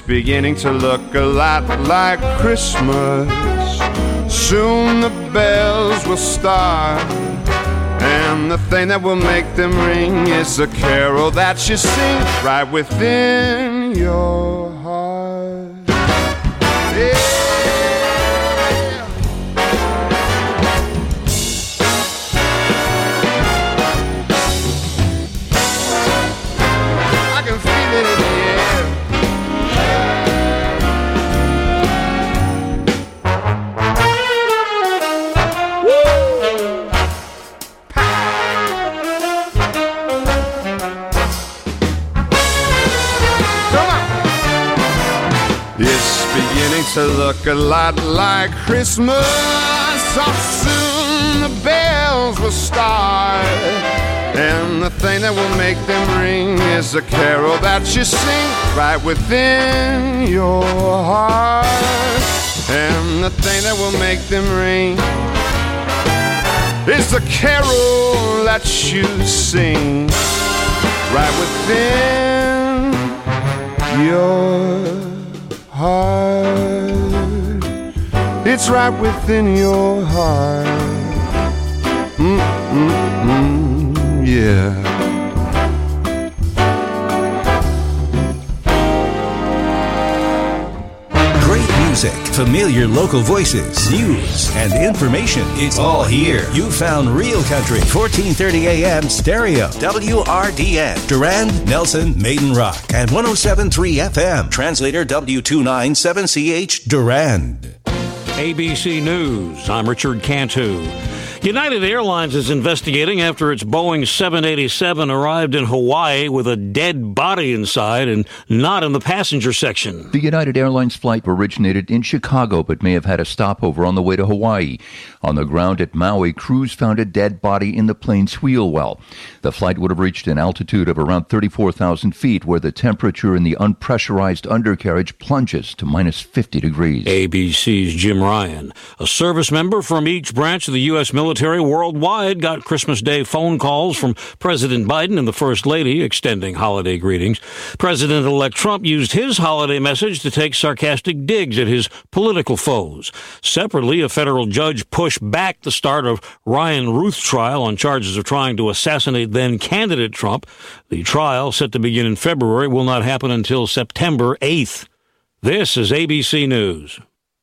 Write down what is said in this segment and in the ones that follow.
beginning to look a lot like Christmas. Soon the bells will start, and the thing that will make them ring is a carol that you sing right within your heart. Yeah. I can feel it in the air. It's beginning to look a lot like Christmas. So soon the bells will start, and the thing that will make them ring is a carol that you sing right within your heart. And the thing that will make them ring is the carol that you sing right within your heart. It's right within your heart. Yeah. Great music, familiar local voices, news, and information. It's all here. You found Real Country, 1430 AM stereo. WRDN, Durand, Nelson, Maiden Rock, and 107.3 FM. Translator W297CH, Durand. ABC News. I'm Richard Cantu. United Airlines is investigating after its Boeing 787 arrived in Hawaii with a dead body inside and not in the passenger section. The United Airlines flight originated in Chicago but may have had a stopover on the way to Hawaii. On the ground at Maui, crews found a dead body in the plane's wheel well. The flight would have reached an altitude of around 34,000 feet where the temperature in the unpressurized undercarriage plunges to minus 50 degrees. ABC's Jim Ryan. A service member from each branch of the U.S. military worldwide got Christmas Day phone calls from President Biden and the First Lady extending holiday greetings. President-elect Trump used his holiday message to take sarcastic digs at his political foes. Separately, a federal judge pushed back the start of Ryan Ruth's trial on charges of trying to assassinate then-candidate Trump. The trial, set to begin in February, will not happen until September 8th. This is ABC News.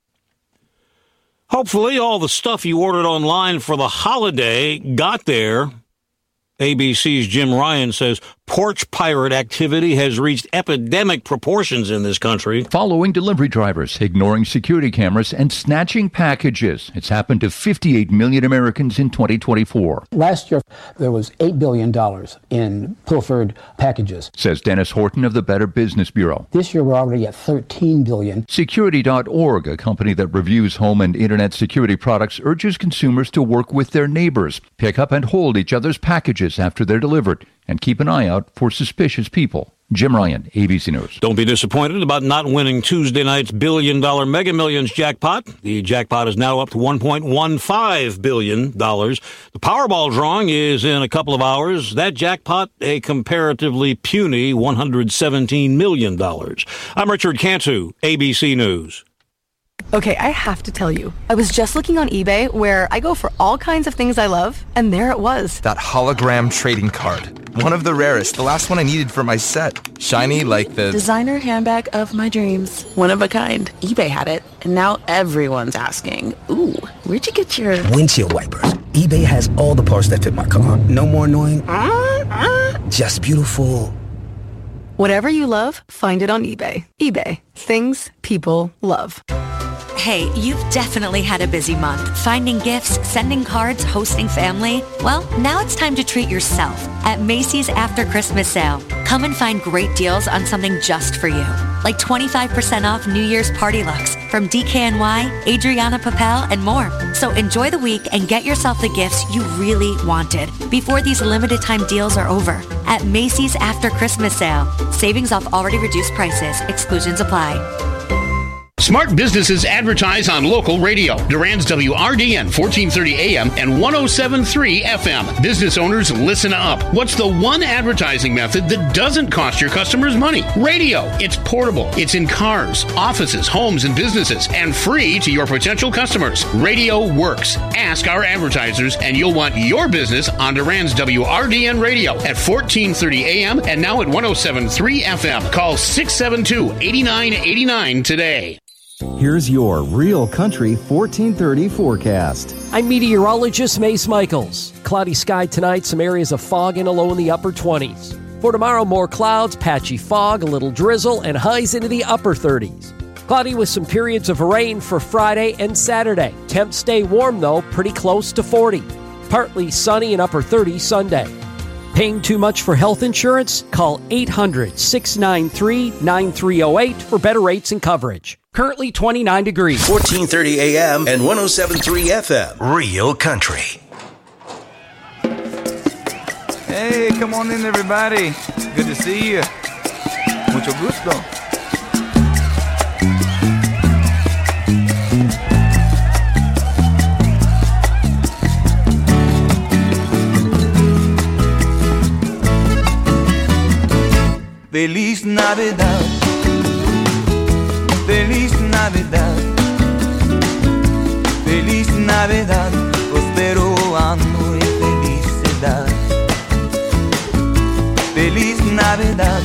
Hopefully all the stuff you ordered online for the holiday got there. ABC's Jim Ryan says porch pirate activity has reached epidemic proportions in this country. Following delivery drivers, ignoring security cameras, and snatching packages. It's happened to 58 million Americans in 2024. Last year, there was $8 billion in pilfered packages, says Dennis Horton of the Better Business Bureau. This year, we're already at $13 billion. Security.org, a company that reviews home and internet security products, urges consumers to work with their neighbors, pick up and hold each other's packages after they're delivered, and keep an eye out for suspicious people. Jim Ryan, ABC News. Don't be disappointed about not winning Tuesday night's $1 billion Mega Millions jackpot. The jackpot is now up to $1.15 billion. The Powerball drawing is in a couple of hours. That jackpot, a comparatively puny $117 million. I'm Richard Cantu, ABC News. Okay, I have to tell you, I was just looking on eBay where I go for all kinds of things I love, and there it was. That hologram trading card. One of the rarest, the last one I needed for my set. Shiny like the designer handbag of my dreams. One of a kind. eBay had it, and now everyone's asking, ooh, where'd you get your windshield wipers? eBay has all the parts that fit my car. No more annoying, just beautiful. Whatever you love, find it on eBay. eBay. Things people love. Hey, you've definitely had a busy month. Finding gifts, sending cards, hosting family. Well, now it's time to treat yourself at Macy's After Christmas Sale. Come and find great deals on something just for you. Like 25% off New Year's party looks from DKNY, Adriana Papel, and more. So enjoy the week and get yourself the gifts you really wanted before these limited time deals are over. At Macy's After Christmas Sale. Savings off already reduced prices. Exclusions apply. Smart businesses advertise on local radio. Durand's WRDN 1430 AM and 107.3 FM. Business owners, listen up. What's the one advertising method that doesn't cost your customers money? Radio. It's portable. It's in cars, offices, homes, and businesses, and free to your potential customers. Radio works. Ask our advertisers, and you'll want your business on Durand's WRDN Radio at 1430 AM and now at 107.3 FM. Call 672-8989 today. Here's your Real Country 1430 forecast. I'm meteorologist Mace Michaels. Cloudy sky tonight, some areas of fog and a low in the upper 20s. For tomorrow, more clouds, patchy fog, a little drizzle, and highs into the upper 30s. Cloudy with some periods of rain for Friday and Saturday. Temps stay warm, though, pretty close to 40. Partly sunny and upper 30s Sunday. Paying too much for health insurance? Call 800-693-9308 for better rates and coverage. Currently 29 degrees. 1430 AM and 107.3 FM. Real Country. Hey, come on in, everybody. Good to see you. Mucho gusto. Feliz Navidad, Feliz Navidad, Feliz Navidad, prospero año y felicidad. Feliz Navidad,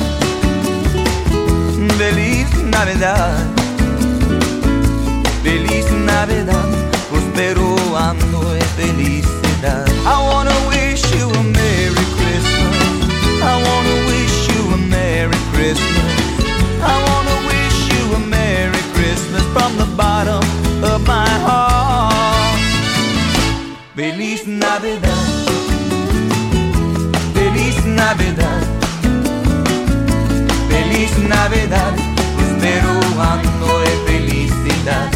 Feliz Navidad, Feliz Navidad, prospero año y felicidad. I wanna wish you a Merry Christmas. I wanna wish you a Merry Christmas. I wanna wish you a Merry Christmas from the bottom of my heart. Feliz Navidad, Feliz Navidad, Feliz Navidad, prospero año de felicidad.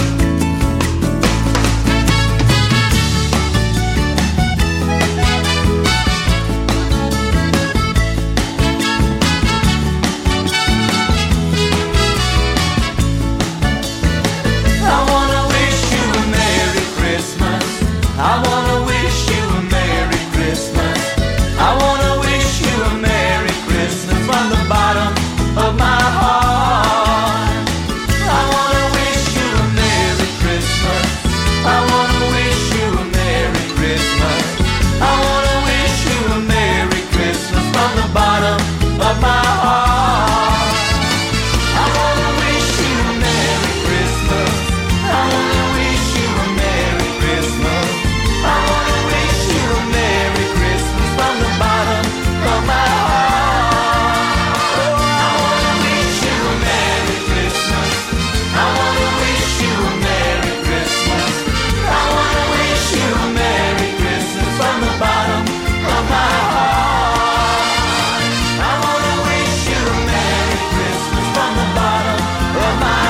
I wanna wish you a Merry Christmas. I wanna wish you a Merry Christmas from the bottom of my heart. I wanna wish you a Merry Christmas. I wanna wish you a Merry Christmas. I wanna wish you a Merry Christmas from the bottom of my heart. I wanna wish you a Merry Christmas. I wanna wish you a Merry Christmas. I wanna wish you a Merry Christmas from the bottom of my heart. Oh, I wanna wish you a Merry Christmas. I wanna wish you a Merry Christmas. I wanna wish you a Merry Christmas from the bottom of my heart. I wanna wish you a Merry Christmas from the bottom of my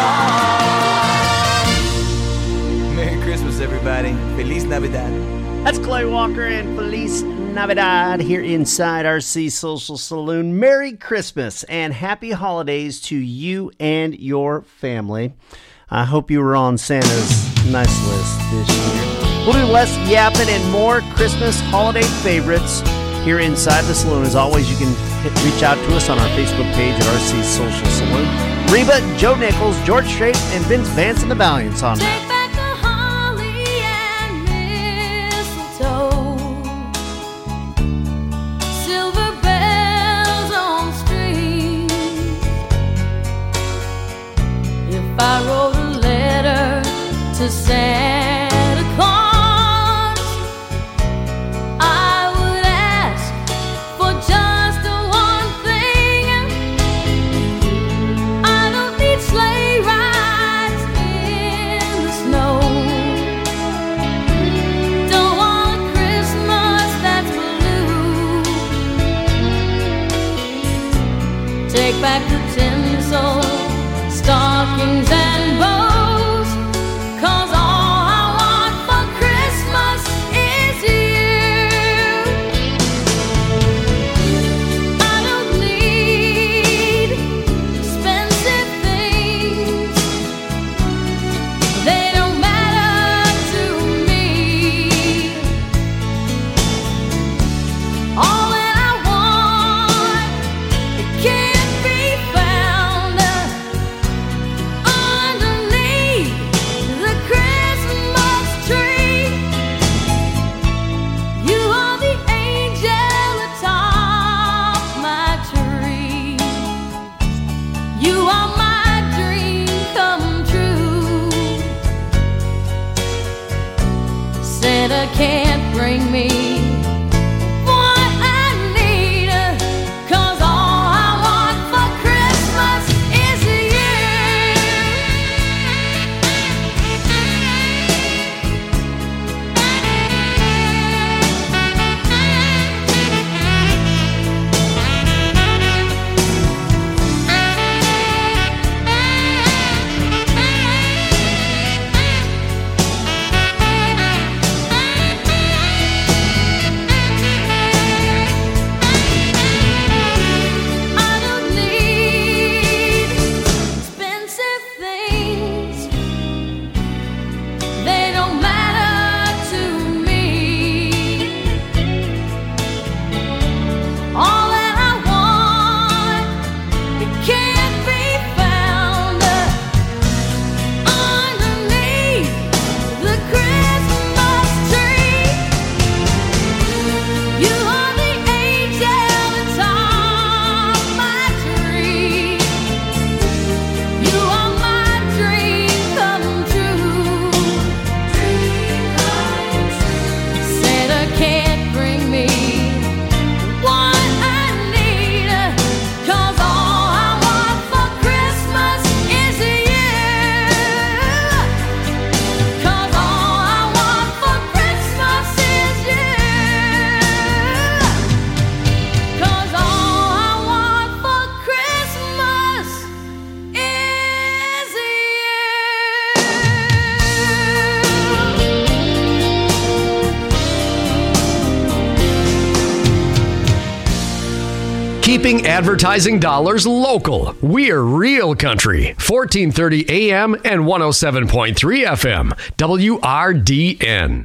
heart. Merry Christmas, everybody. Feliz Navidad. That's Clay Walker and Feliz Navidad here inside RC Social Saloon. Merry Christmas and happy holidays to you and your family. I hope you were on Santa's nice list this year. We'll do less yapping and more Christmas holiday favorites here inside the saloon. As always, you can reach out to us on our Facebook page at RC Social Saloon. Reba, Joe Nichols, George Strait, and Vince Vance and the Valiants on that. I wrote a letter to Santa Claus, I would ask for just one thing. I don't need sleigh rides in the snow. Don't want a Christmas that's blue. Take back the tinsel, stockings and bows, 'cause all Santa can't bring me what I need, 'cause all I want for Christmas is you. I don't need expensive things. They don't matter to me. All that I want, it can't be found underneath the Christmas tree. You are the angel atop my tree. You are my dream come true. Santa can't bring me what I need, 'cause all I want for Christmas is you. 'Cause all I want for Christmas is you. 'Cause all I want for Christmas is Keeping advertising dollars local. We're Real Country. 1430 AM and 107.3 FM. WRDN.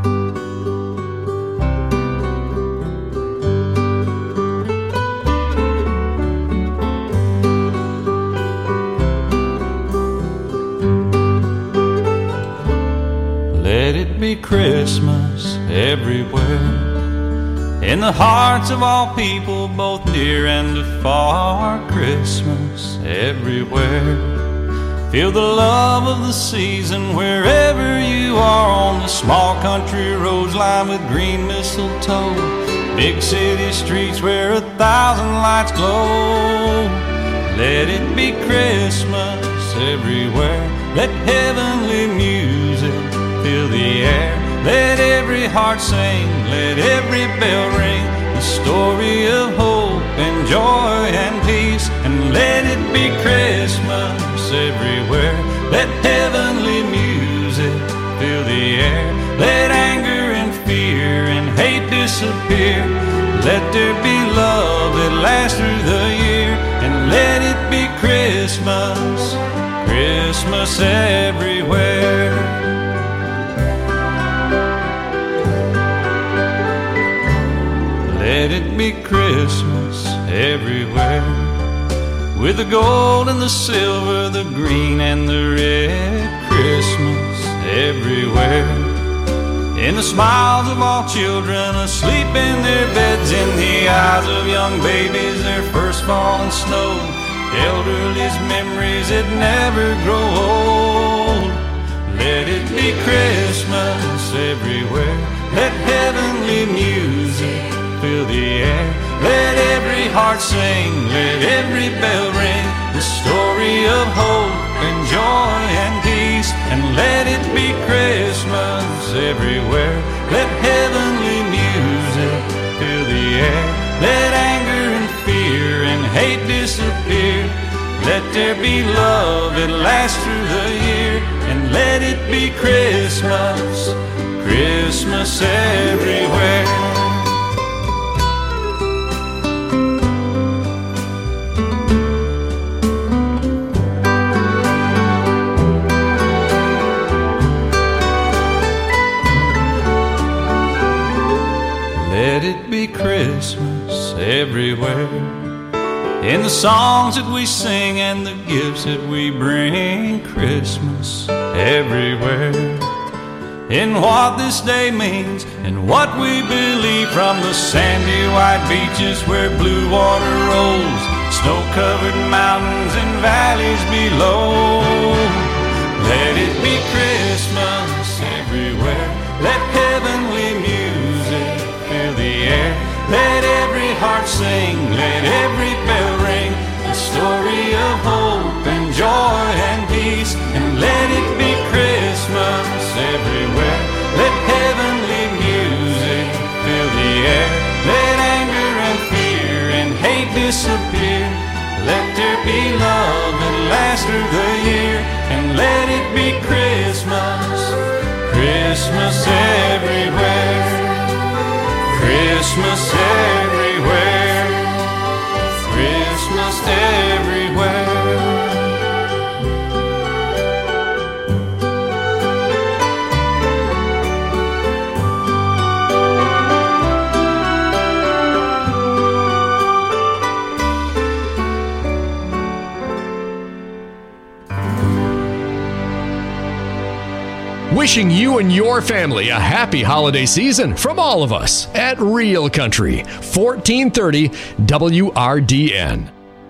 Let it be Christmas everywhere, in the hearts of all people, both near and afar. Christmas everywhere. Feel the love of the season wherever you are, on the small country roads lined with green mistletoe, big city streets where 1,000 lights glow. Let it be Christmas everywhere. Let heavenly music fill the air. Let every heart sing, let every bell ring, the story of hope and joy and peace. And let it be Christmas everywhere. Let heavenly music fill the air. Let anger and fear and hate disappear. Let there be love that lasts through the year. And let it be Christmas, Christmas everywhere. Let it be Christmas everywhere, with the gold and the silver, the green and the red. Christmas everywhere, in the smiles of all children asleep in their beds, in the eyes of young babies, their first falling snow, elderly's memories that never grow old. Let it be Christmas everywhere. Let heavenly music fill the air. Let every heart sing, let every bell ring, the story of hope and joy and peace. And let it be Christmas everywhere. Let heavenly music fill the air. Let anger and fear and hate disappear. Let there be love that lasts through the year. And let it be Christmas, Christmas everywhere. Let it be Christmas everywhere, in the songs that we sing and the gifts that we bring. Christmas everywhere, in what this day means and what we believe, from the sandy white beaches where blue water rolls, snow-covered mountains and valleys below. Let it be Christmas everywhere. Let heaven sing, let every bell ring, a story of hope and joy and peace, and let it be Christmas everywhere. Let heavenly music fill the air, let anger and fear and hate disappear. Let there be love that lasts through the year, and let it be Christmas, Christmas everywhere, Christmas everywhere, Christmas everywhere. Wishing you and your family a happy holiday season from all of us at Real Country, 1430 WRDN.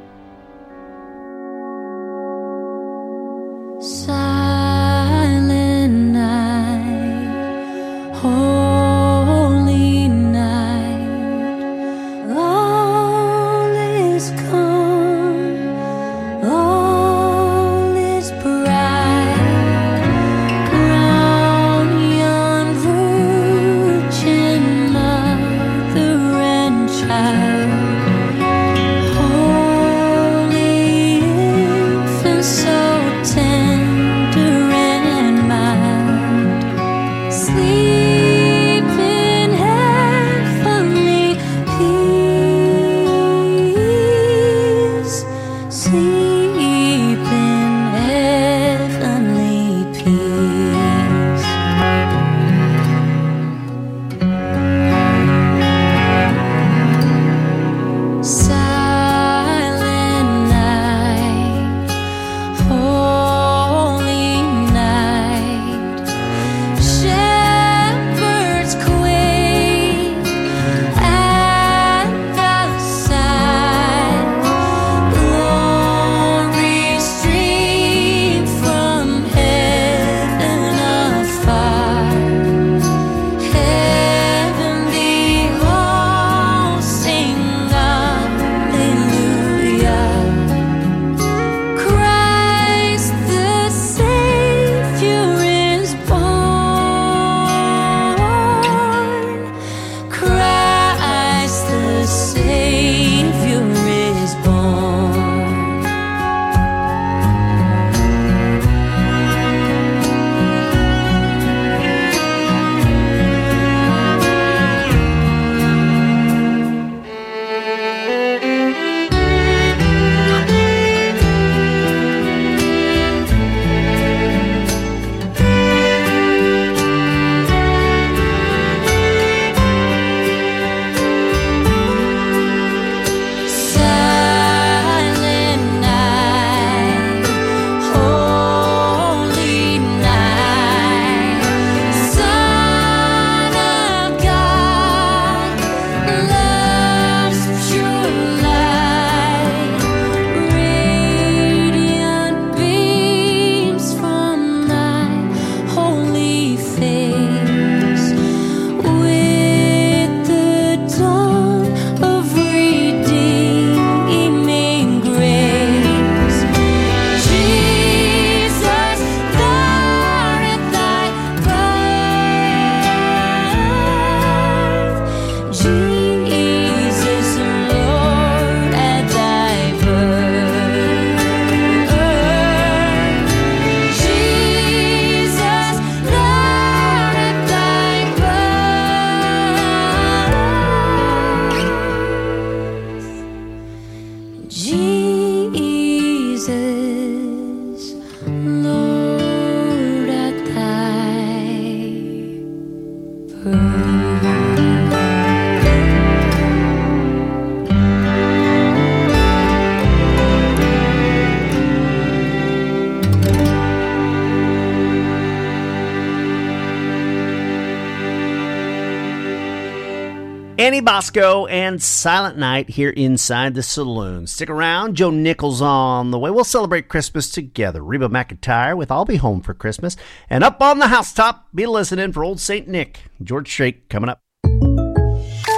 Silent night, holy night, all is calm, all is bright. Crown yon virgin mother and child, holy infant so tender and mild, sleep in heavenly peace, sleep in heavenly peace. Silent night, holy night, shepherds quake at the sight, glory stream from heaven afar, heavenly hosts sing hallelujah. Christ the Savior is born. Christ the Savior is born. Silent night, holy night, Son of God, love's pure light, radiant beams from thy holy face, with the dawn of redeeming grace. Jesus, Lord at thy birth, Jesus, Lord at thy birth, Jesus, Lord at thy birth, Jesus, Lord at thy Annie Bosco and Silent Night here inside the saloon. Stick around. Joe Nichols on the way. We'll celebrate Christmas together. Reba McEntire with I'll Be Home for Christmas. And up on the housetop, be listening for Old St. Nick. George Strait coming up.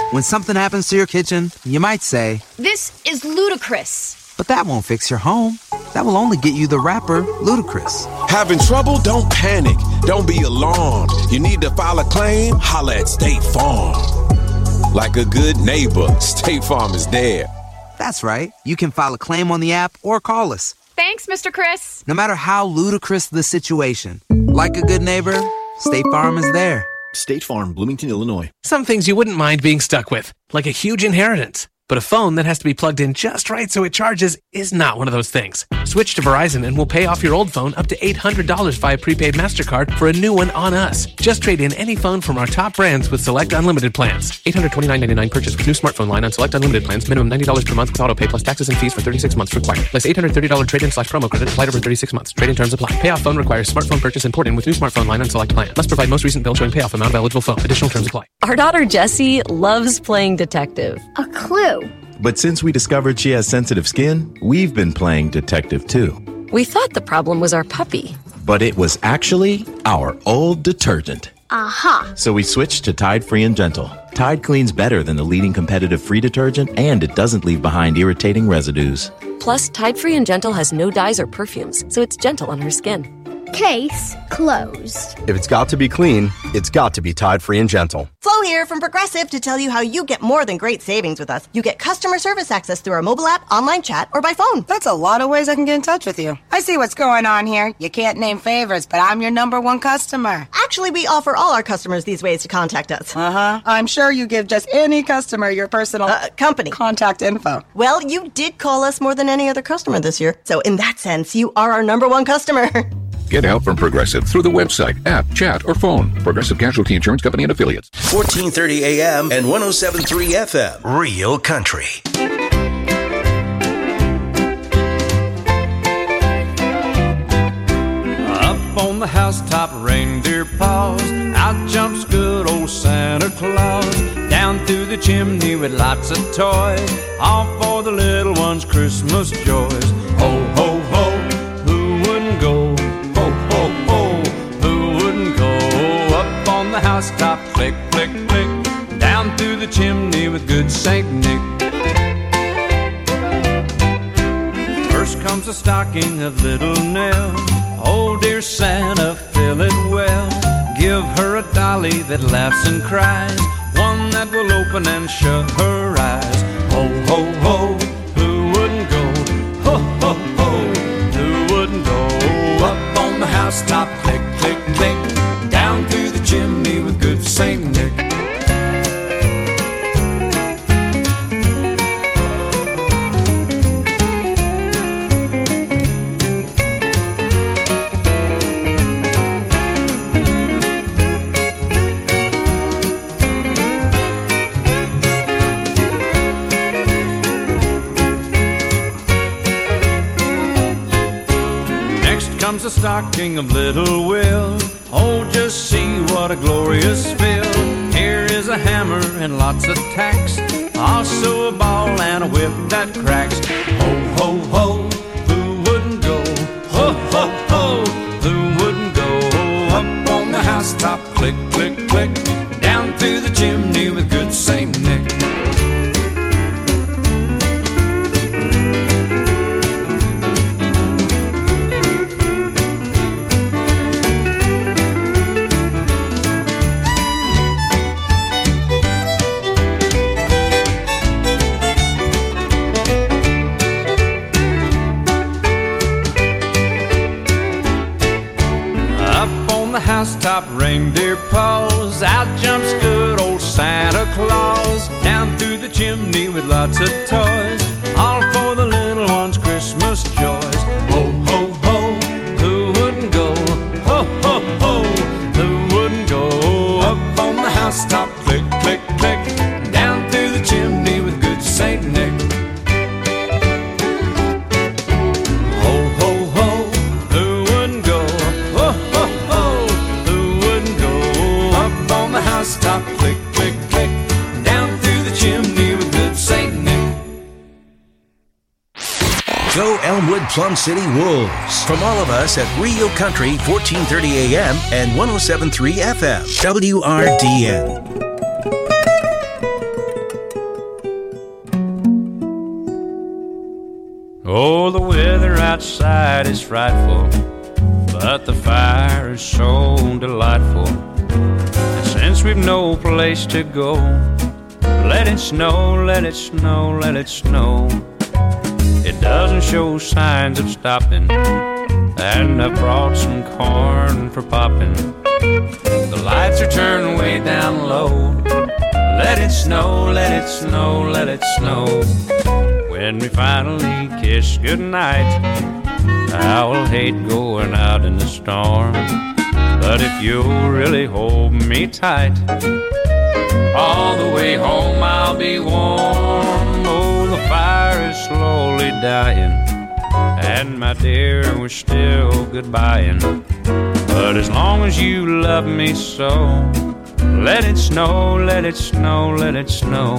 When something happens to your kitchen, you might say, "This is ludicrous." but that won't fix your home. That will only get you the rapper, Ludacris. Having trouble? Don't panic. Don't be alarmed. You need to file a claim? Holla at State Farm. Like a good neighbor, State Farm is there. That's right. You can file a claim on the app or call us. Thanks, Mr. Chris. No matter how ludicrous the situation, like a good neighbor, State Farm is there. State Farm, Bloomington, Illinois. Some things you wouldn't mind being stuck with, like a huge inheritance. But a phone that has to be plugged in just right so it charges is not one of those things. Switch to Verizon and we'll pay off your old phone up to $800 via prepaid MasterCard for a new one on us. Just trade in any phone from our top brands with select unlimited plans. $829.99 purchase with new smartphone line on select unlimited plans. Minimum $90 per month with auto pay plus taxes and fees for 36 months required. Less $830 trade-in/promo credit applied over 36 months. Trade-in terms apply. Payoff phone requires smartphone purchase and port in with new smartphone line on select plan. Must provide most recent bill showing payoff amount of eligible phone. Additional terms apply. Our daughter Jessie loves playing detective. A clue. But since we discovered she has sensitive skin, we've been playing detective too. We thought the problem was our puppy. But it was actually our old detergent. Aha. So we switched to Tide Free and Gentle. Tide cleans better than the leading competitive free detergent, and it doesn't leave behind irritating residues. Plus, Tide Free and Gentle has no dyes or perfumes, so it's gentle on her skin. Case closed. If it's got to be clean, it's got to be Tide Free and Gentle. Flo here from Progressive to tell you how you get more than great savings with us. You get customer service access through our mobile app, online chat, or by phone. That's a lot of ways I can get in touch with you. I see what's going on here. You can't name favorites, but I'm your #1 customer. Actually, we offer all our customers these ways to contact us. Uh-huh. I'm sure you give just any customer your personal company contact info. Well, you did call us more than any other customer this year. So in that sense, you are our #1 customer. Get help from Progressive through the website, app, chat, or phone. Progressive Casualty Insurance Company and Affiliates. 1430 AM and 107.3 FM. Real Country. Up on the housetop, reindeer paws. Out jumps good old Santa Claus. Down through the chimney with lots of toys. All for the little ones' Christmas joys. Ho, ho, ho, who wouldn't go? Ho, ho, ho, who wouldn't go? Up on the housetop, click, click, click. Down through the chimney with good Saint Nick. First comes the stocking of little Nell. Oh, dear Santa, fill it well. Give her a dolly that laughs and cries. One that will open and shut her eyes. Ho, ho, ho, who wouldn't go? Ho, ho, ho, who wouldn't go? Up on the housetop, click, click, click. Down through the chimney with good Saint Nick. Comes a stocking of little Will. Oh, just see what a glorious fill. Here is a hammer and lots of tacks. Also a ball and a whip that cracks. Ho, ho, ho, who wouldn't go? Ho, ho, ho, who wouldn't go? Up on the housetop, click, click, click. Down through the chimney with good Saint Nick. Housetop, reindeer paws. Out jumps good old Santa Claus. Down through the chimney with lots of toys. All for the little ones' Christmas joys. Ho, ho, ho, who wouldn't go? Ho, ho, ho, who wouldn't go? Up on the housetop, click, click, click. Down through the chimney with good Saint Nick. Ho, ho, ho, who wouldn't go? Ho, ho, ho, housetop, click, click, click. Down through the chimney with good Saint Nick. Go Elmwood Plum City Wolves. From all of us at Real Country, 1430 AM and 107.3 FM. WRDN. outside is frightful, but the fire is so delightful. And since we've no place to go, let it snow, let it snow, let it snow. It doesn't show signs of stopping, and I've brought some corn for popping. The lights are turned way down low. Let it snow, let it snow, let it snow. When we finally kiss goodnight, I will hate going out in the storm, but if you'll really hold me tight, all the way home I'll be warm. Oh, the fire is slowly dying, and my dear, we're still goodbying. But as long as you love me so, let it snow, let it snow, let it snow.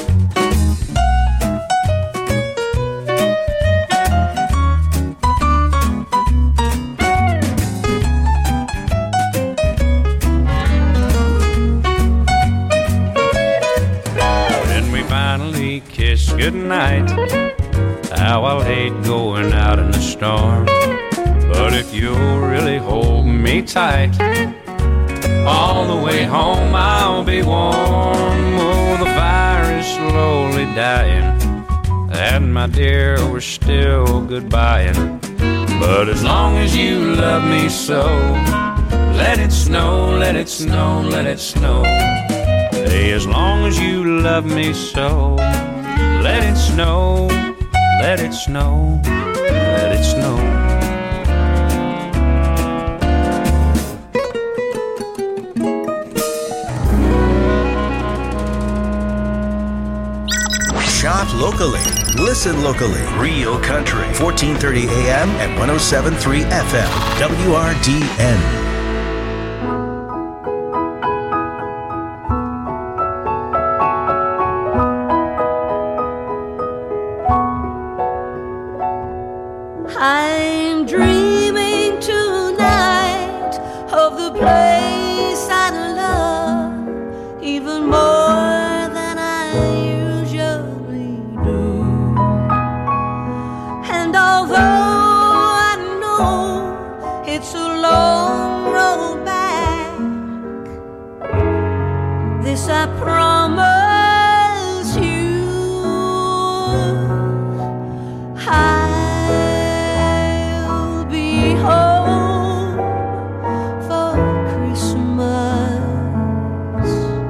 When we finally kiss goodnight, how I'll hate going out in the storm. But if you'll really hold me tight, all the way home I'll be warm. Oh, the fire is slowly dying, and my dear, we're still goodbying. But as long as you love me so, let it snow, let it snow, let it snow. Hey, as long as you love me so, let it snow, let it snow, let it snow. Shop locally. Listen locally. Real Country. 1430 AM and 107.3 FM. WRDN. I'm dreaming tonight of the place I love even more than I usually do. And although I know it's a long road back, this I promise you. I'll be home for Christmas.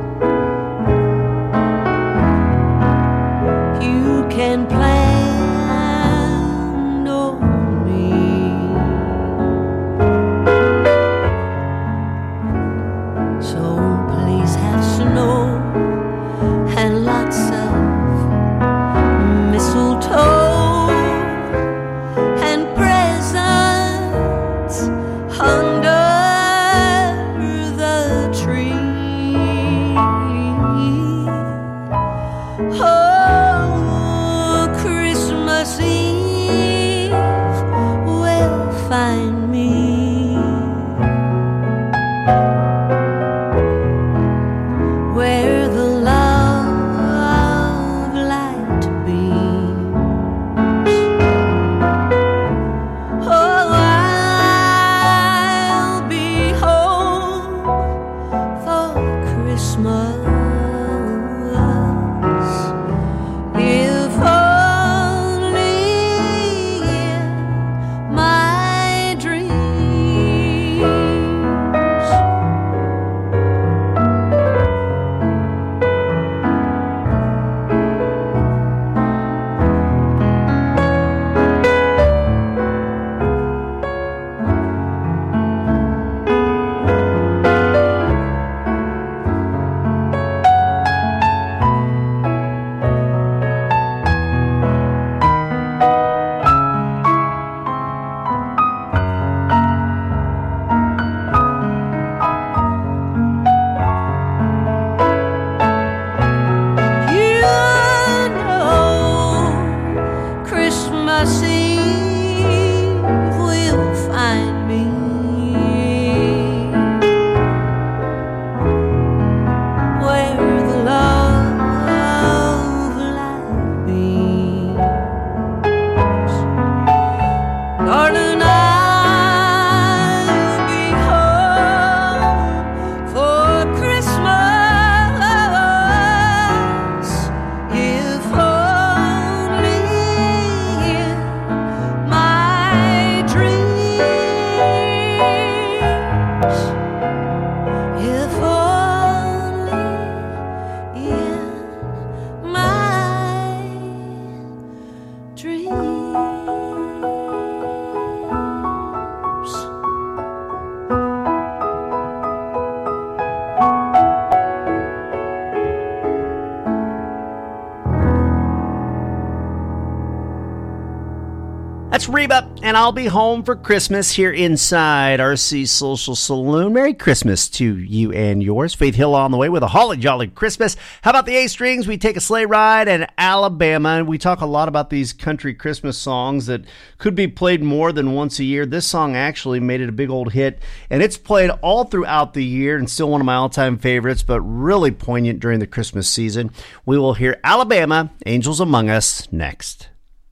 You can plan on me. So please have snow That's Reba, and I'll be home for Christmas here inside RC Social Saloon. Merry Christmas to you and yours. Faith Hill on the way with a holly jolly Christmas. How about the A Strings? We take a sleigh ride in Alabama, and we talk a lot about these country Christmas songs that could be played more than once a year. This song actually made it a big old hit, and it's played all throughout the year and still one of my all-time favorites, but really poignant during the Christmas season. We will hear Alabama, Angels Among Us, next.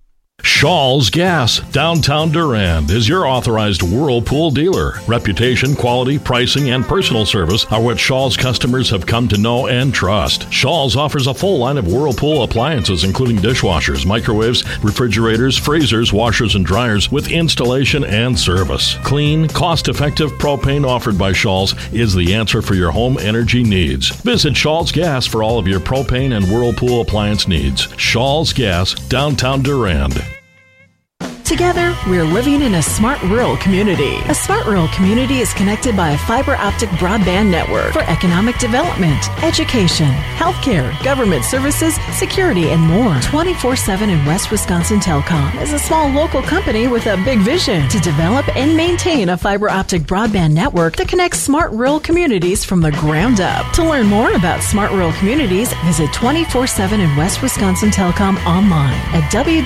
Shaw's Gas, downtown Durand, is your authorized Whirlpool dealer. Reputation, quality, pricing, and personal service are what Shaw's customers have come to know and trust. Shaw's offers a full line of Whirlpool appliances, including dishwashers, microwaves, refrigerators, freezers, washers, and dryers, with installation and service. Clean, cost-effective propane offered by Shaw's is the answer for your home energy needs. Visit Shaw's Gas for all of your propane and Whirlpool appliance needs. Shaw's Gas, downtown Durand. Together, we're living in a smart rural community. A smart rural community is connected by a fiber optic broadband network for economic development, education, healthcare, government services, security, and more. 24/7 in West Wisconsin Telecom is a small local company with a big vision to develop and maintain a fiber optic broadband network that connects smart rural communities from the ground up. To learn more about smart rural communities, visit 24/7 in West Wisconsin Telecom online at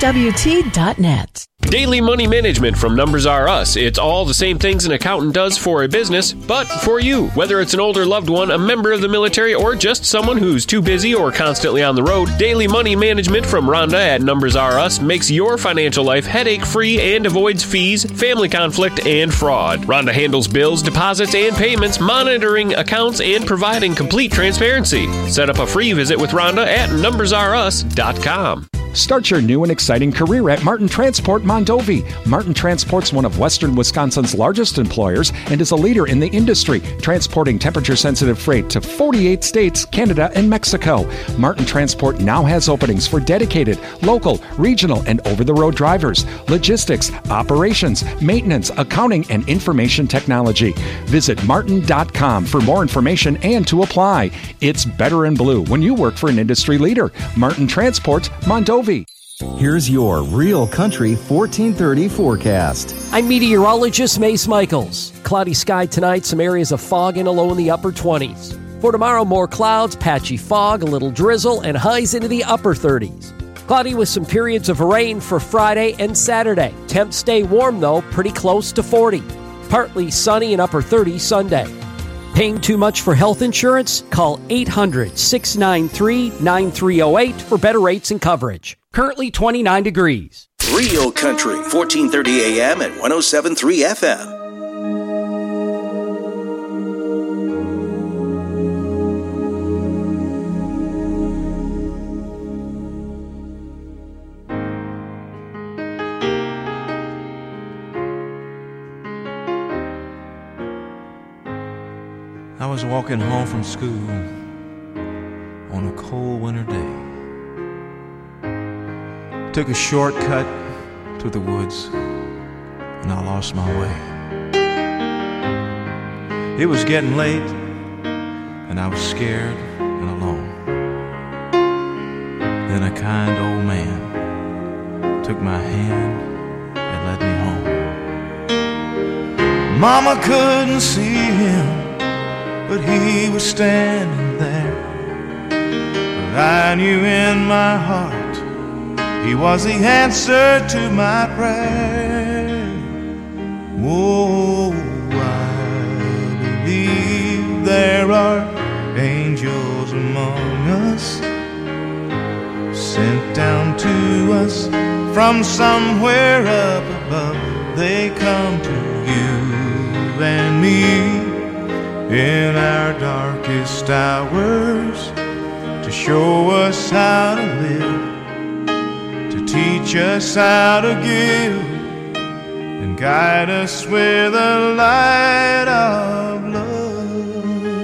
wwt.net. Daily money management from Numbers R Us. It's all the same things an accountant does for a business, but for you. Whether it's an older loved one, a member of the military, or just someone who's too busy or constantly on the road, daily money management from Rhonda at Numbers R Us makes your financial life headache-free and avoids fees, family conflict, and fraud. Rhonda handles bills, deposits, and payments, monitoring accounts, and providing complete transparency. Set up a free visit with Rhonda at numbersrus.com. Start your new and exciting career at Martin Transport Mondovi. Martin Transport's one of Western Wisconsin's largest employers and is a leader in the industry, transporting temperature-sensitive freight to 48 states, Canada, and Mexico. Martin Transport now has openings for dedicated, local, regional, and over-the-road drivers, logistics, operations, maintenance, accounting, and information technology. Visit martin.com for more information and to apply. It's better in blue when you work for an industry leader. Martin Transport Mondovi. Here's your Real Country 1430 forecast. I'm meteorologist Mace Michaels. Cloudy sky tonight, some areas of fog and a low in the upper 20s. For tomorrow, more clouds, patchy fog, a little drizzle, and highs into the upper 30s. Cloudy with some periods of rain for Friday and Saturday. Temps stay warm, though, pretty close to 40. Partly sunny and upper 30s Sunday. Paying too much for health insurance? Call 800-693-9308 for better rates and coverage. Currently 29 degrees. Real Country, 1430 AM and 107.3 FM. I was walking home from school on a cold winter day. Took a shortcut through the woods and I lost my way. It was getting late and I was scared and alone. Then a kind old man took my hand and led me home. Mama couldn't see him, but he was standing there. But I knew in my heart he was the answer to my prayer. Oh, I believe there are angels among us, sent down to us from somewhere up above. They come to you and me in our darkest hours to show us how to live, to teach us how to give, and guide us with a light of love.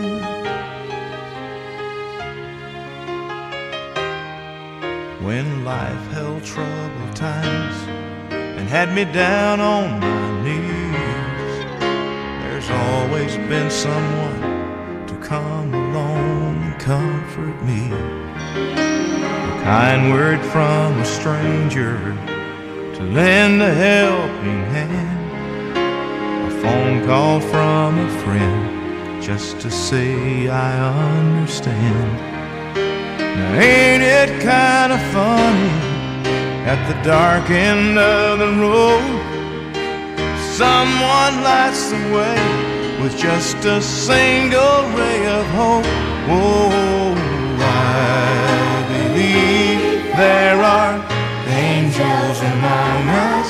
When life held troubled times and had me down on my knees, there's always been someone to come along and comfort me. A kind word from a stranger to to lend a helping hand, a phone call from a friend just to say I understand. Now ain't it kind of funny, at the dark end of the road, someone lights the way with just a single ray of hope. Oh, I believe there are angels among us,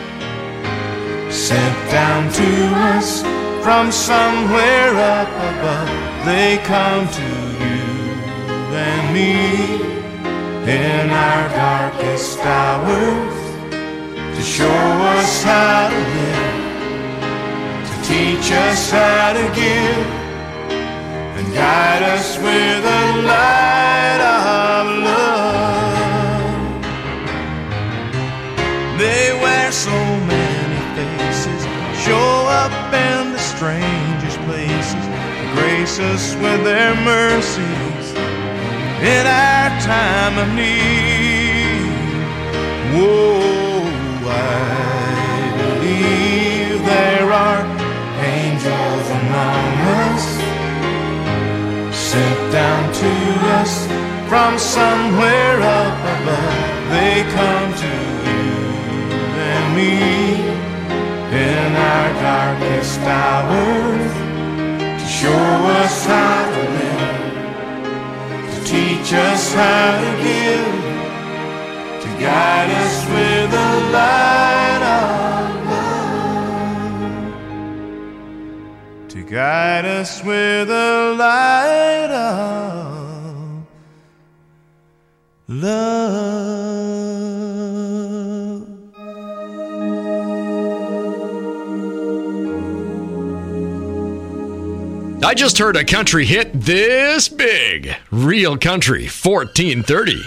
sent down to us from somewhere up above. They come to you and me in our darkest hours to show us how to live, to teach us how to give, and guide us with a light of love. They wear so many faces, show up in the strangest places, to grace us with their mercies in our time of need. Whoa, I believe there are angels among us, sent down to us from somewhere up above. They come to you and me in our darkest hours to show us how to live, teach us how to give, to guide us with the light of love, to guide us with the light of love. I just heard a country hit this big. Real Country 1430.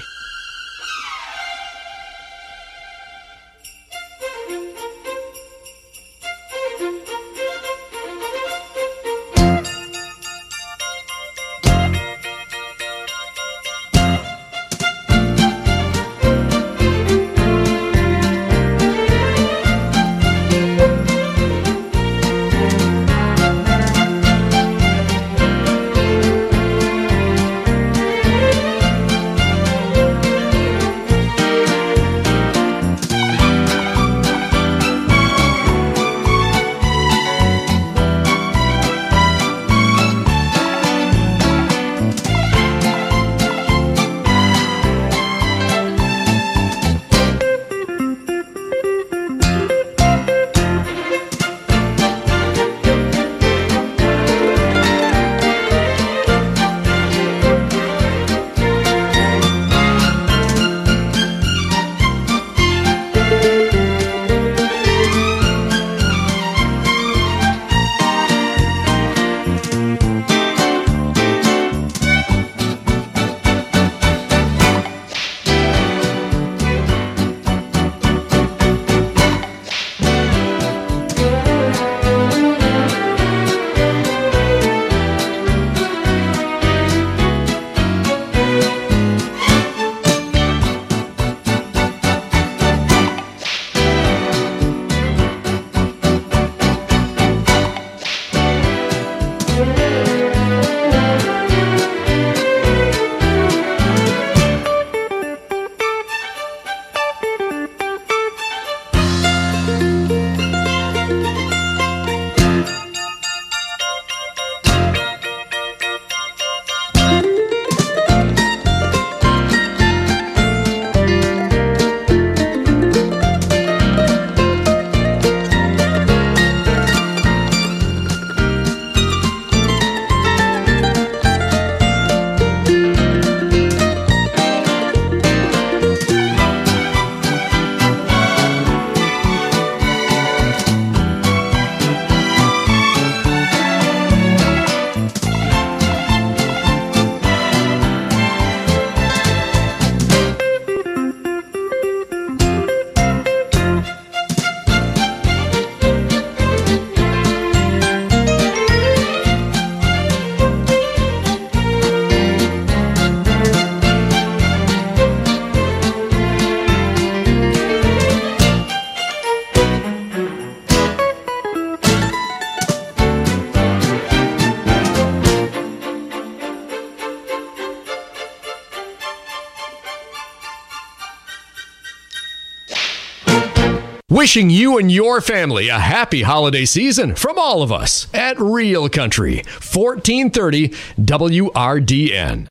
Wishing you and your family a happy holiday season from all of us at Real Country, 1430 WRDN.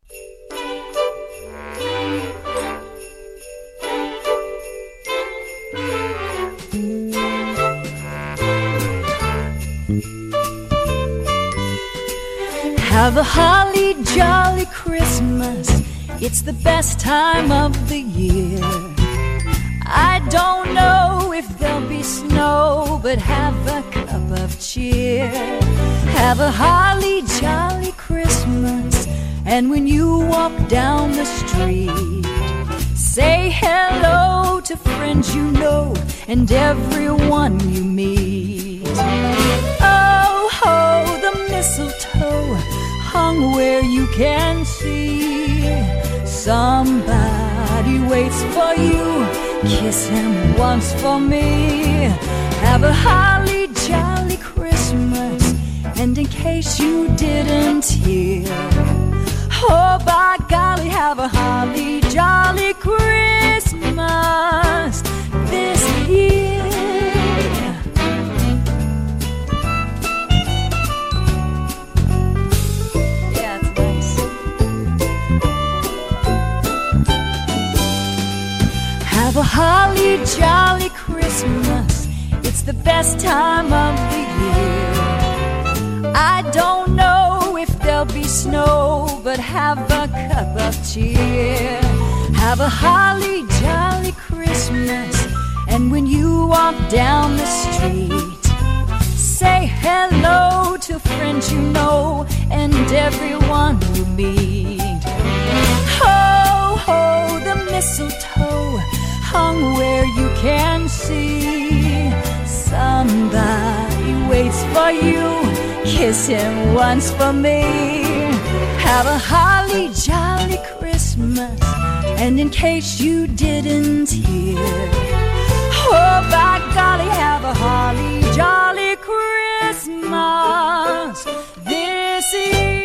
Have a holly jolly Christmas. It's the best time of the year. I don't know if there'll be snow, but have a cup of cheer. Have a holly jolly Christmas. And when you walk down the street, say hello to friends you know and everyone you meet. Oh ho, the mistletoe hung where you can see. Somebody waits for you. Kiss him once for me. Have a holly jolly Christmas. And in case you didn't hear, oh by golly, have a holly jolly Christmas this year. Have a holly jolly Christmas. It's the best time of the year. I don't know if there'll be snow, but have a cup of cheer. Have a holly jolly Christmas. And when you walk down the street, say hello to friends you know and everyone you meet. Ho, ho, the mistletoe hung where you can see. Somebody waits for you. Kiss him once for me. Have a holly jolly Christmas. And in case you didn't hear, oh by golly, have a holly jolly Christmas this year.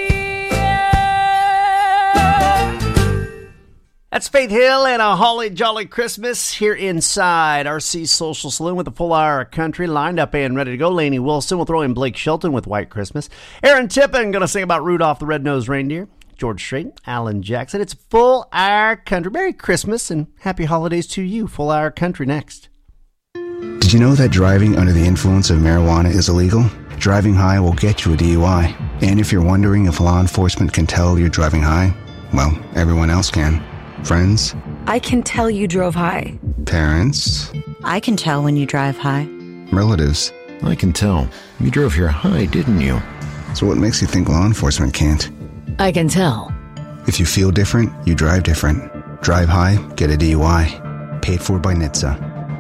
That's Faith Hill and a holly jolly Christmas here inside RC Social Saloon with a full hour of country lined up and ready to go. Lainey Wilson will throw in Blake Shelton with White Christmas. Aaron Tippin going to sing about Rudolph the Red-Nosed Reindeer. George Strait, Alan Jackson. It's full hour country. Merry Christmas and happy holidays to you. Full hour country next. Did you know that driving under the influence of marijuana is illegal? Driving high will get you a DUI. And if you're wondering if law enforcement can tell you're driving high, well, everyone else can. Friends? I can tell you drove high. Parents? I can tell when you drive high. Relatives? I can tell. You drove here high, didn't you? So what makes you think law enforcement can't? I can tell. If you feel different, you drive different. Drive high, get a DUI. Paid for by NHTSA.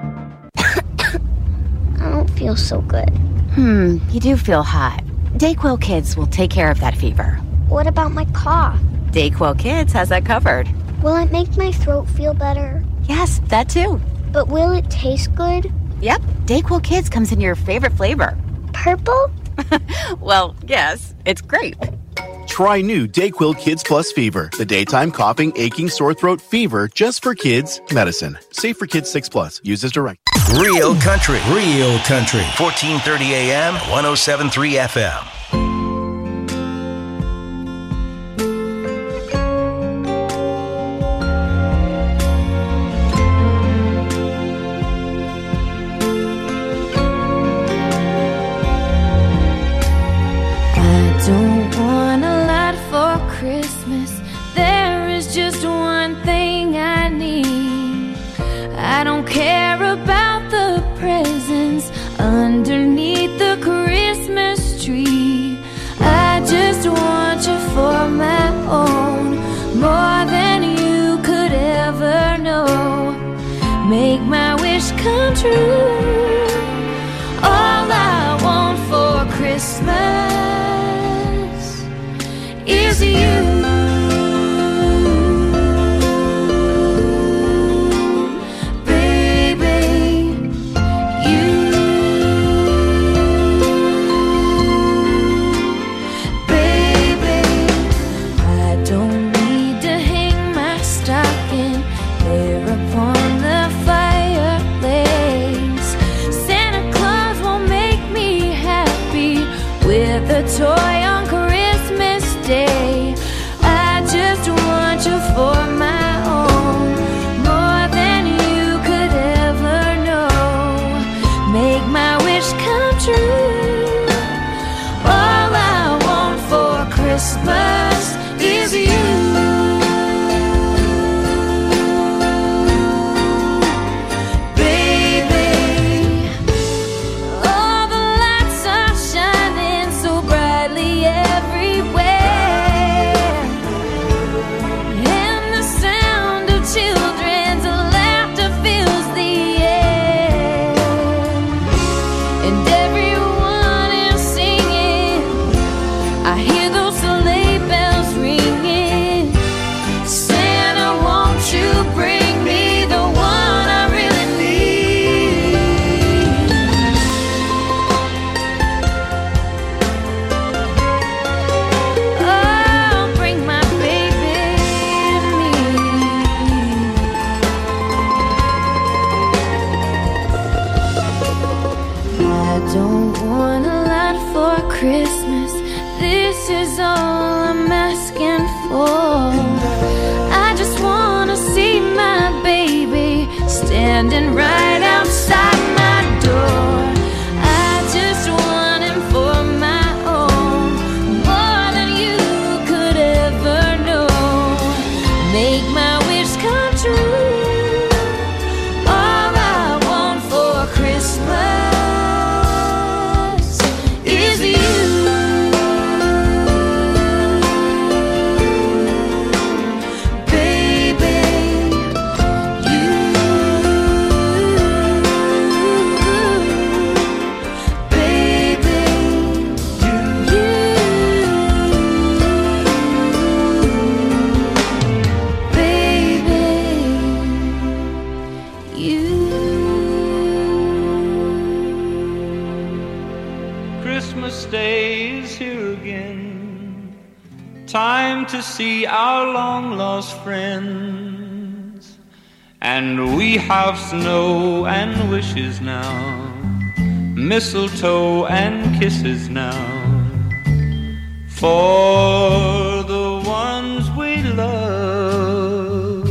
I don't feel so good. You do feel hot. Dayquil Kids will take care of that fever. What about my cough? Dayquil Kids has that covered. Will it make my throat feel better? Yes, that too. But will it taste good? Yep, Dayquil Kids comes in your favorite flavor. Purple? Well, yes, it's grape. Try new Dayquil Kids Plus Fever, the daytime coughing, aching, sore throat fever just for kids medicine. Safe for kids 6+. Use as directed. Real country, 1430 AM, 107.3 FM. Underneath the Christmas tree, I just want you for my own, more than you could ever know. Make my wish come true. All I want for Christmas is you. toy on Christmas Day. I just want you for my own, more than you could ever know. Make my wish come true. All I want for Christmas is you. Christmas, this is all I'm asking for. I just wanna see my baby standing right outside my door. I just want him for my own, more than you could ever know. Make my wish come true. All I want for Christmas is you. Christmas Day is here again. Time to see our long lost friends. And we have snow and wishes now, mistletoe and kisses now, for the ones we love.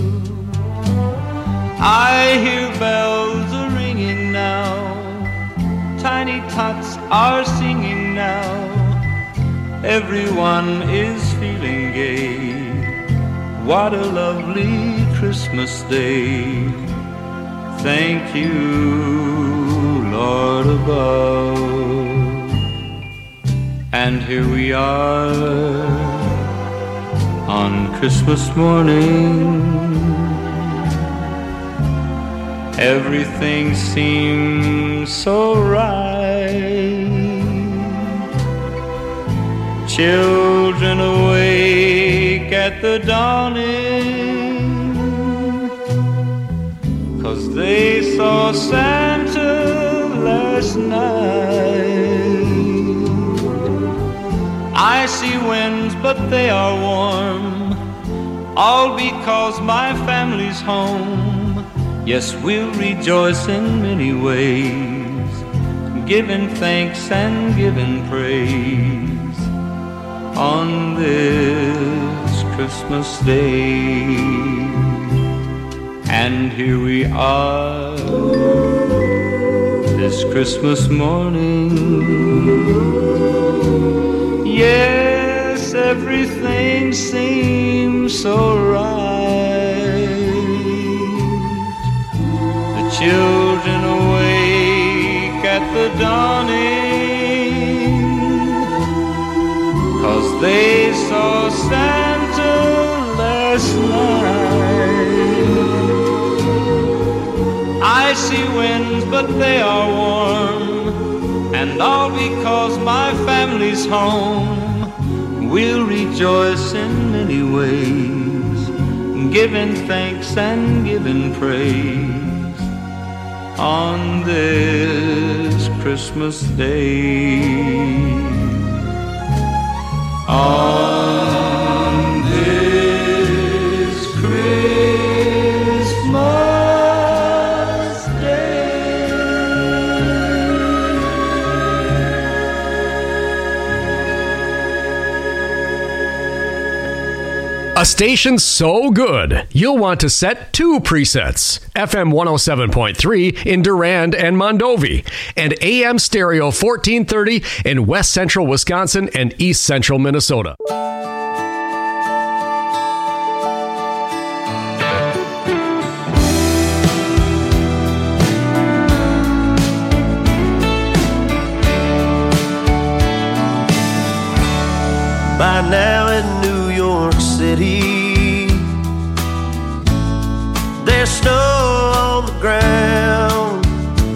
I hear bells a-ringing now, tiny tots are singing now. Everyone is feeling gay. What a lovely Christmas day. Thank you, Lord above. And here we are on Christmas morning. Everything seems so right. Children awake at the dawning, 'cause they saw Santa last night. I see winds, but they are warm, all because my family's home. Yes, we'll rejoice in many ways, giving thanks and giving praise on this Christmas Day. And here we are this Christmas morning. Yes, everything seems so right. The children awake at the dawning, 'cause they saw Santa last night. I see winds, but they are warm, and all because my family's home. We'll rejoice in many ways, giving thanks and giving praise on this Christmas Day. On this Christmas Day. A station so good, you'll want to set 2 presets. FM 107.3 in Durand and Mondovi, and AM stereo 1430 in West Central Wisconsin and East Central Minnesota. By now in New York City, there's snow on the ground,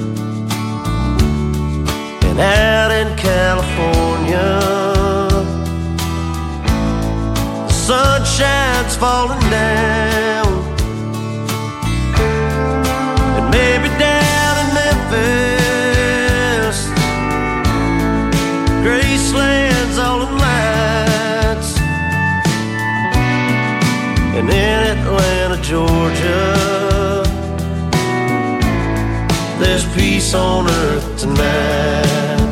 and out in California, the sunshine's falling down, and maybe down in Memphis, Graceland's all in lights. And in Atlanta, Georgia, there's peace on earth tonight.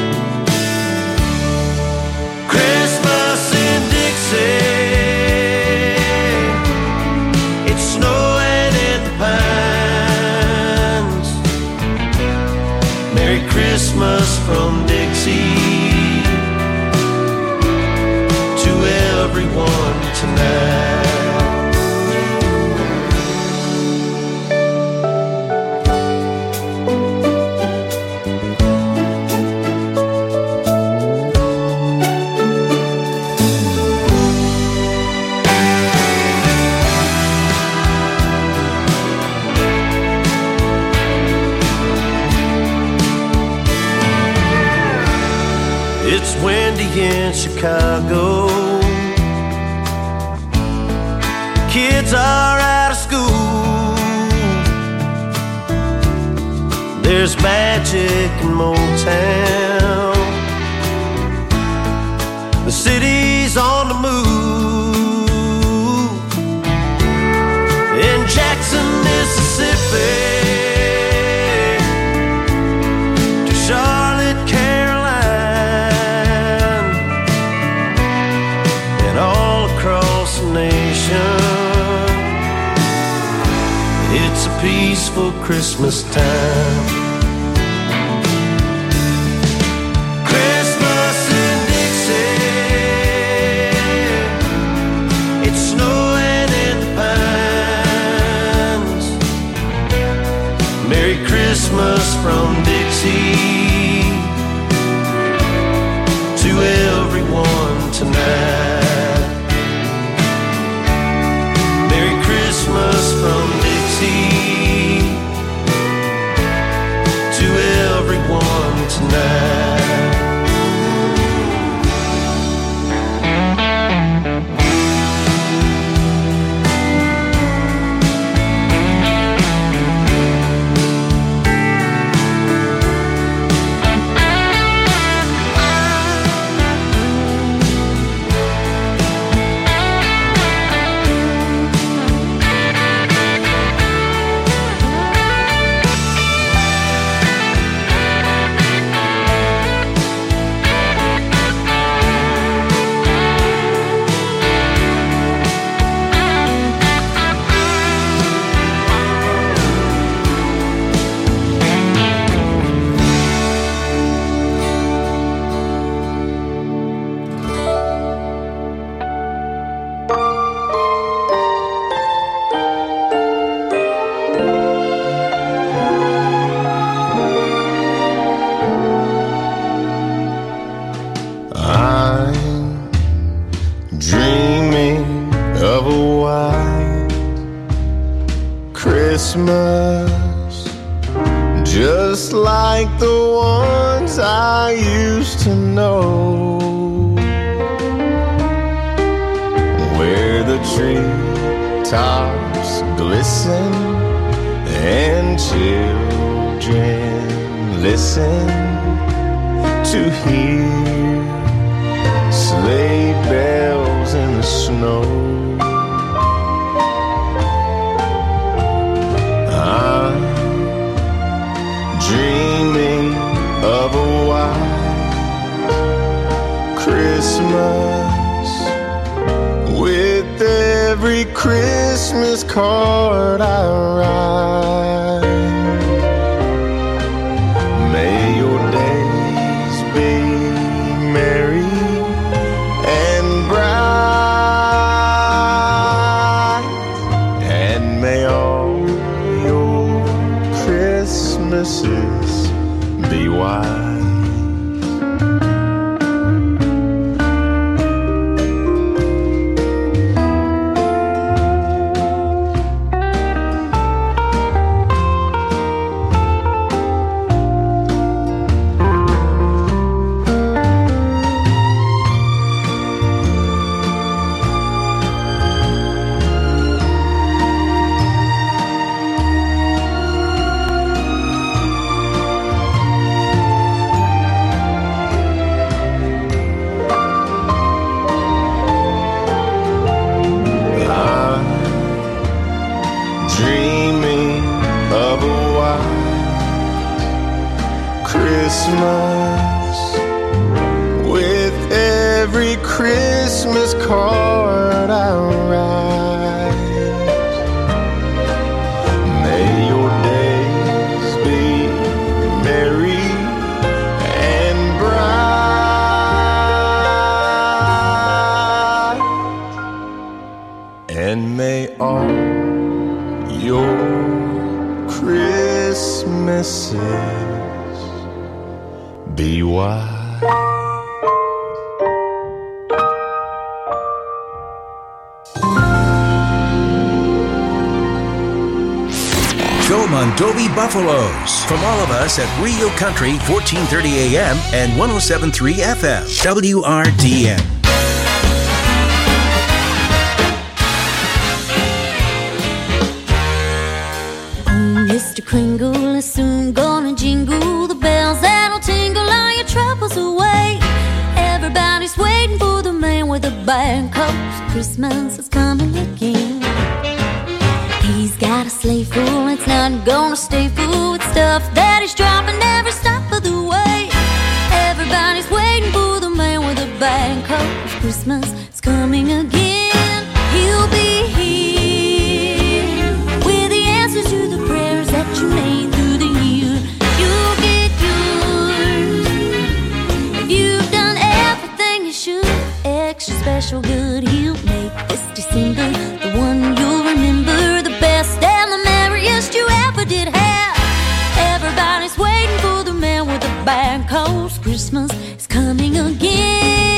Christmas in Dixie, it's snowing in the pines. Merry Christmas from Dixie to everyone tonight. It's windy in Chicago. Kids are out of school. There's magic in Motown. The city's on the move. In Jackson, Mississippi, to Charlotte, Carolina, and all across the nation, it's a peaceful Christmas time. Christmas in Dixie, it's snowing in the pines. Merry Christmas from Dixie to everyone tonight. Merry Christmas from Dixie to everyone tonight. Christmas, just like the ones I used to know, where the tree tops glisten and children listen to hear sleigh bells in the snow. I'm dreaming of a white Christmas with every Christmas card I write. May your days be merry and bright, and may all your Christmases be white. Christmas with every Christmas card I write. May your days be merry and bright, and may all your Christmases be white. Go Mondovi Buffaloes from all of us at Real Country 1430 AM and 107.3 FM WRDN. Mr. Kringle is soon gonna jingle the bells that'll tingle all your troubles away. Everybody's waiting for the man with the bag, 'cause Christmas is coming again. He's got a sleigh full, it's not gonna stay full with stuff that he's dropping every stop of the way. Everybody's waiting for the man with the bag, 'cause Christmas is coming again. He'll be here with the answers to the prayers that you made through the year. You'll get yours if you've done everything you should. Extra special good, he'll make this December the one you'll remember, the best and the merriest you ever did have. Everybody's waiting for the man with the bag, 'cause Christmas is coming again.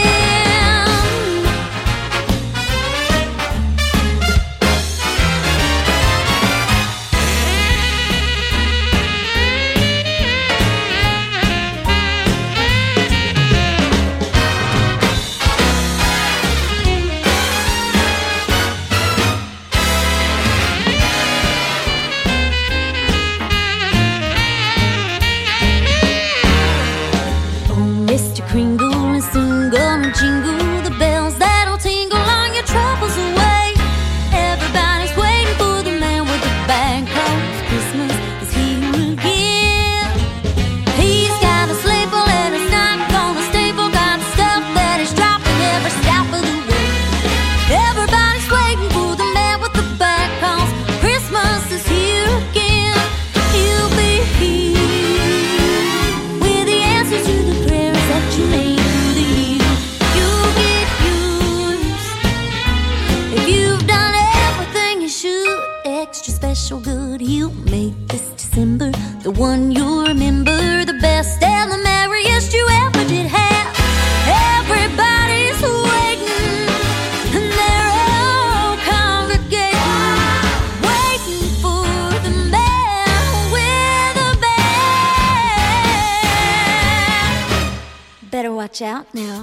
One you'll remember, the best and the merriest you ever did have. Everybody's waiting, and they're all congregating, waiting for the man with a bag. Better watch out now.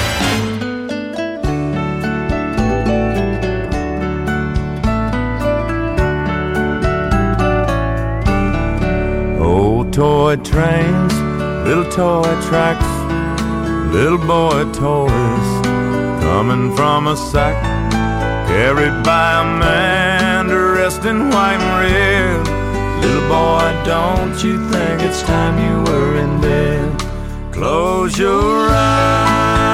Toy trains, little toy tracks, little boy toys coming from a sack, carried by a man dressed in white and red. Little boy, don't you think it's time you were in bed? Close your eyes.